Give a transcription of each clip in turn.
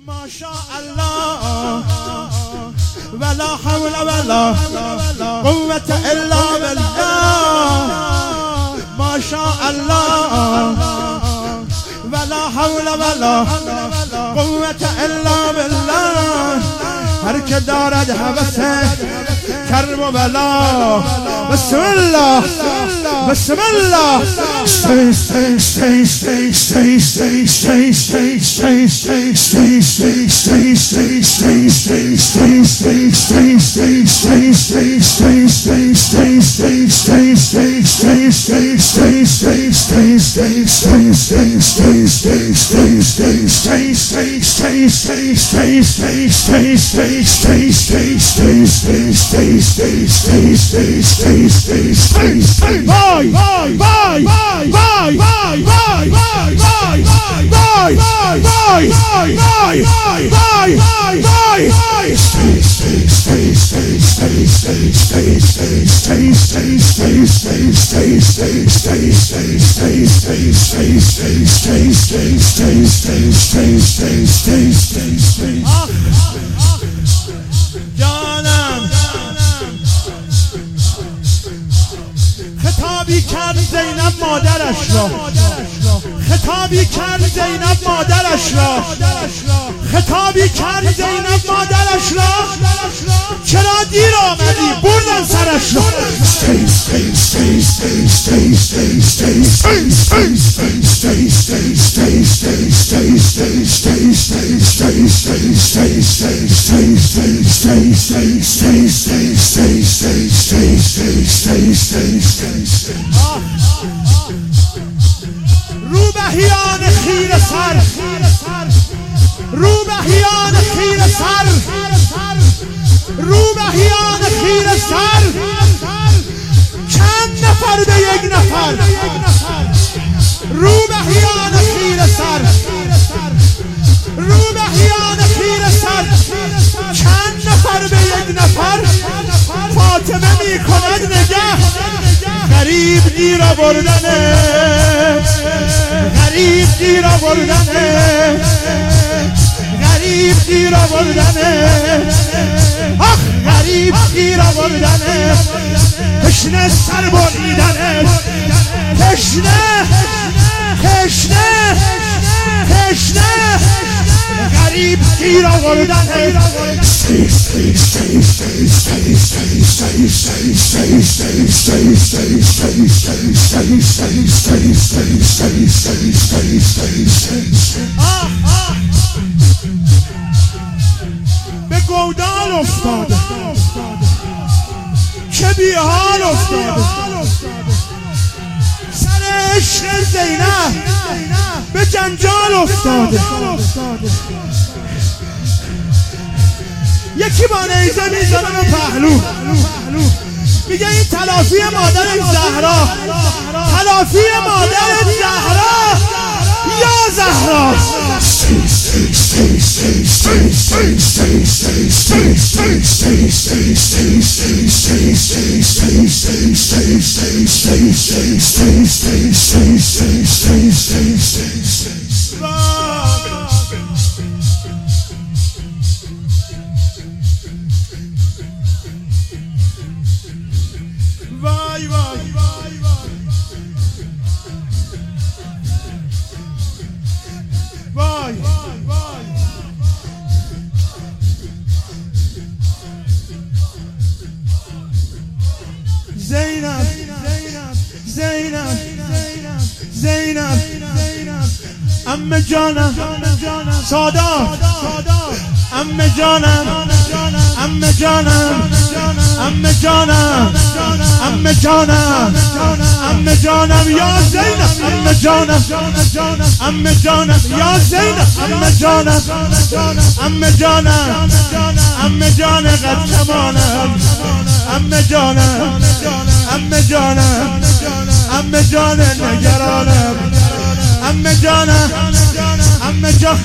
ما شاء الله ولا حول ولا قوة إلا بالله ما شاء الله ولا حول ولا قوة إلا بالله هر که دارد هوس کرب و بلا بسم الله بسم الله جانم خطابی کرد زینب مادرش را خطابی کرد زینب مادرش را خطابی کرد زینب مادرش را چرا دیر آمدی بردن سرش را روبهیان خیره سر روبهیان خیره سر روبهیان خیره سر چند نفر به یک نفر روبهیان خیره سر روبهیان خیره سر چند نفر به یک نفر فاطمه می کند نگه غریب گیر آوردنه غریب گیر آوردنه غریب گیر آوردنه آخ غریب گیر آوردنه تشنه سر بریدنه تشنه تشنه تشنه غریب گیر آوردنه به گودال افتاده که بی حال افتاده سر عشق زینب به جنجال افتاده یکی با نیزه میزنه به پهلو میگه این تلافی مادر زهرا تلافی مادر زهرا یا زهرا وای وای وای زینب زینب زینب عمه جانم سادات عمه جانم عمه جانم عمه جانم عمه جانم عمه جانم یا زینب عمه جانم عمه جانم یا زینب عمه جانم عمه جانم عمه جان قد کمانم عمه جانم عمه جانم عمه جان نگرانم عمه جانم عمه جان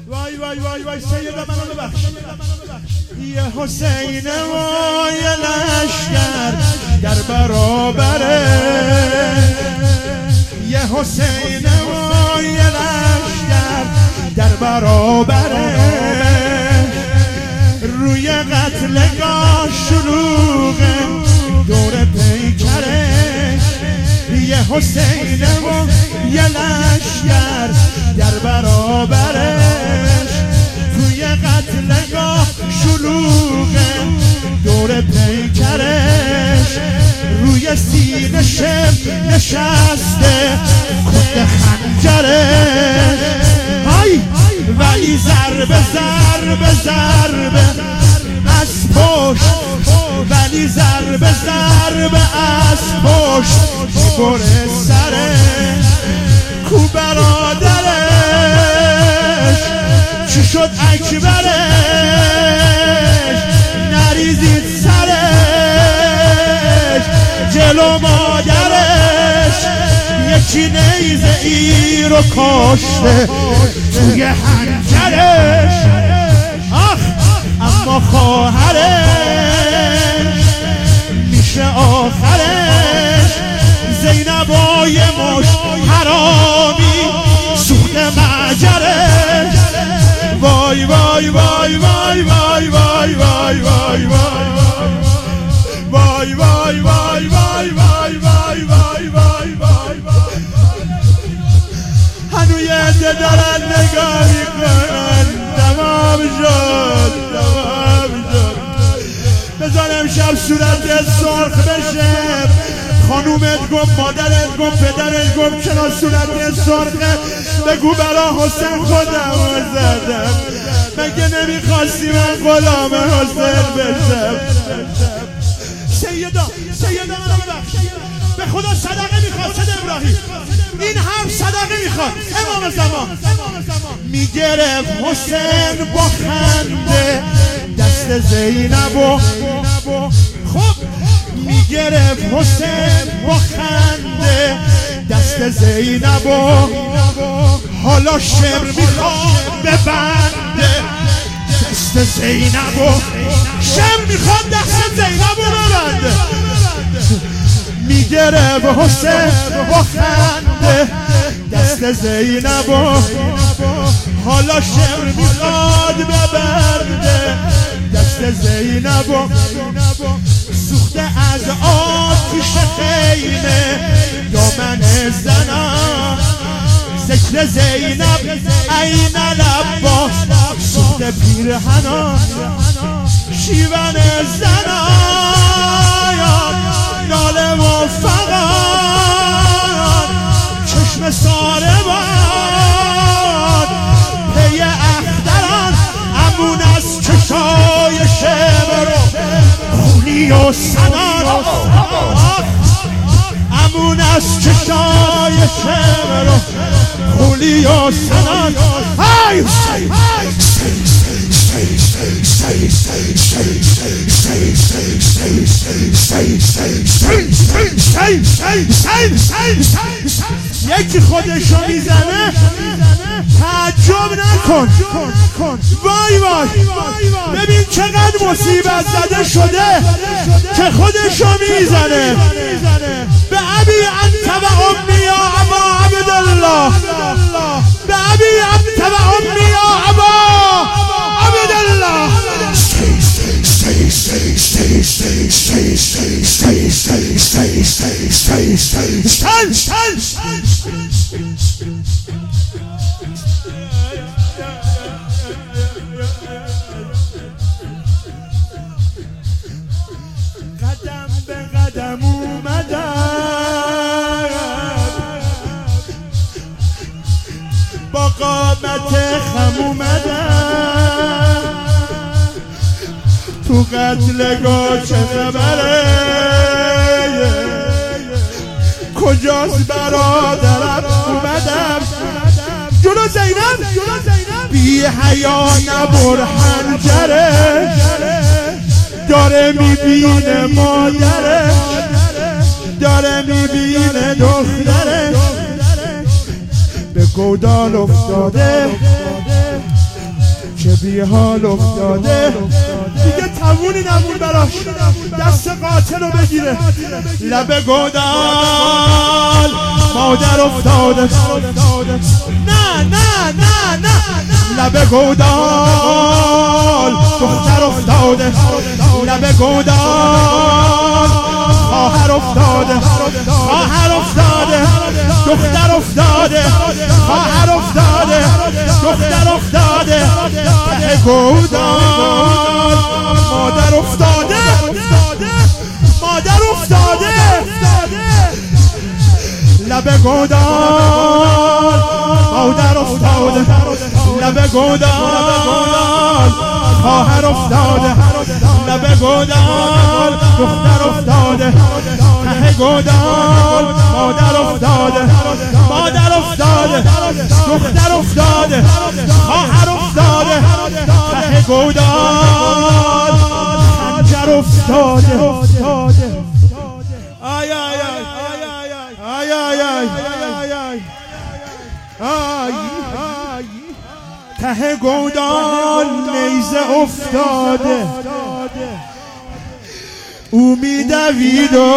وای وای وای وای سیدا منو ببخش. یه حسین و یه لشکر در برابره، یه حسین و یه لشکر در برابره، روی قتلگاه شلوغه دور پیکره، یه حسین و یه لشکر در برابرش، توی قتلگاه شلوغه دور پیکرش، روی سینه شم نشسته کت خنجرش، های ولی ضربه ضربه ضربه از پشت، ولی ضربه ضربه از پشت بره سرش، کو برادرش چی شد اکبرش، نریزید سرش جلو مادرش، یکی نیزه ای رو کاشته توی حنجرش، آخ اما خواهرش میشه آخرش، زینبای مش حرامی سوخت معجرش، وای وای وای وای وای وای وای وای وای وای وای وای وای وای وای وای وای وای، هنو یه عده دارن نگاه میکنن، تمام شد تمام شد، بذار امشب صورت سرخ بشه، خانومت گفت، مادرت گفت، پدرت گفت چرا صورت سرخه، بگو برا حسین خودم زدم، مگه نمیخواستی من غلام حسین بشم. سیدا منو ببخش، به خدا صدقه میخواد سید ابراهیم، این هم صدقه میخواد امام زمان. میگرفت حسین با خنده دست زینبو، خب میگرفت حسین با خنده دست زینبو، حالا شمر میخواد ببنده دست زینبو، شمر میخواد دست زینبو ببنده، میگرفت حسین با خنده دست زینبو، حالا شمر میخواد ببنده دست زینبو، سوخته از آتش خیمه دامن زنان، ذکر زینب عین العباس سوخته پیرهنان، شیون زنان ناله و فغان، چشم ساربان پی اختران، امون از چشای شمر خونی و سنان، امون از چشای شمر خونی و سنان، های یکی خودشو میزنه تعجب نکن، وای وای ببین چقدر مصیبت زده شده که خودشو میزنه، به ابی انت و امی یا ابا عبدالله، به ابی انت و امی یا ابا عبدالله. قدم به قدم اومدم، با قامت خم اومدم، تو قتلگاه چه خبره، کجاست برادرم، اومدم جلو زینب بی حیا نبر حنجرش، داره میبینه مادرش، داره میبینه دخترش، به گودال افتاده بی حال افتاده دیگه توونی نمون براش دست قاتل رو بگیره. لب گودال مادر افتاده، نه نه نه نه، لب گودال دختر افتاده، لب گودال خواهر افتاده، خواهر افتاده، دختر افتاده، خواهر افتاده، دختر افتاده، ته گودال مادر افتاده، مادر افتاده، لب گودال مادر افتاده، لب گودال خواهر افتاده، لب گودال دختر افتاده، ته گودال مادر افتاده، مادر افتاده، دختر افتاده، خواهر افتاده، ته گودال خنجر افتاده. آی آی آی آی آی آی آی، ته گودال نیزه افتاده، او میدوید و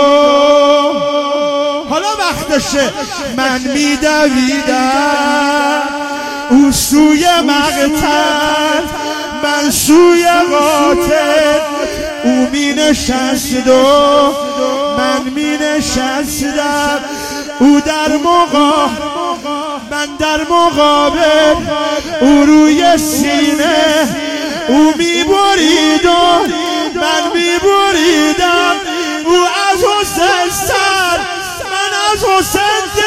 حالا وقتشه، من میدویدم او سوی مقتل، من سوی قاتل، او می نشست و من می نشستم، او در من در مقابل، او روی سینه او می برید و من می بریدم، او از حسین سر من از حسین